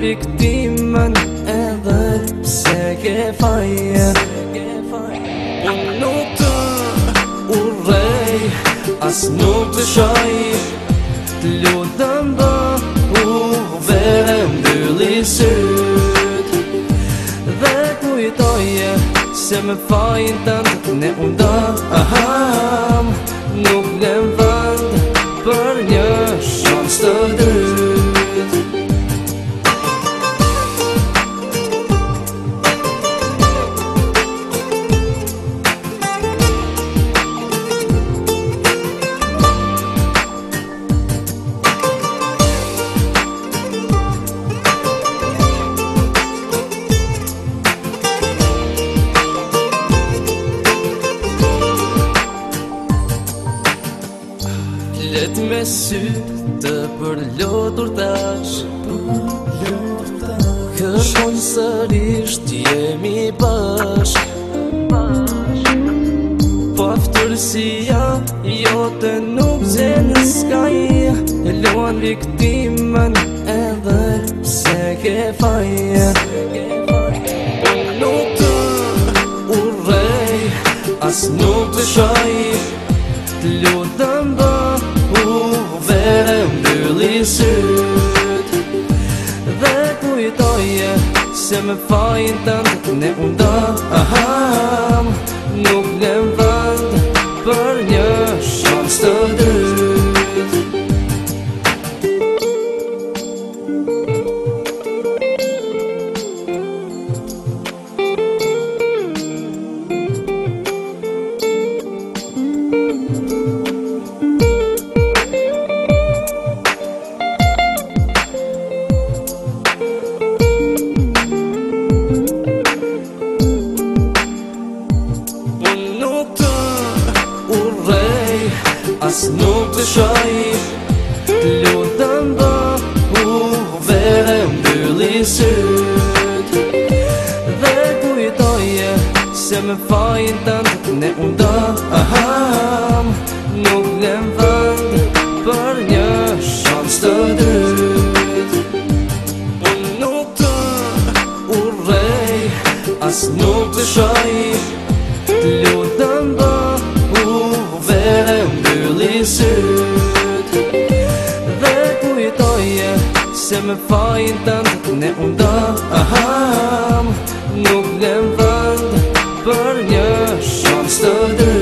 viktimen edhe pse ke faje. Unë nuk të urrej, as nuk të shaj, lutëm bë vere mbylli syt, dhe kujtoje se me fajin tënd ne unda aham, nuk lem vënd për një shans të dyt. Let me sytë të përlotur tash, kërkojnë sërish t'jemi bashk, po aftërsia jote nuk zënë s'kaj, luan viktimen edhe pse ke faje. Unë nuk të urrej, as nuk të shaj, t'lutëm bë vere mbylli syt, dhe kujtoje se me fajin tënd ne unda aham, nuk lem vënd për një shans të dyt. As nuk të shaj, lutëm bë vere mbylli syt, dhe kujtoje se me fajin tënd ne unda aham, nuk lem vënd për një shans të dyt. Unë nuk të urrej, as nuk të shaj, lutëm bë vere mbylli syt, dhe kujtoje se me fajin tënd ne unda aham, nuk lem vënd për një shans të dyt.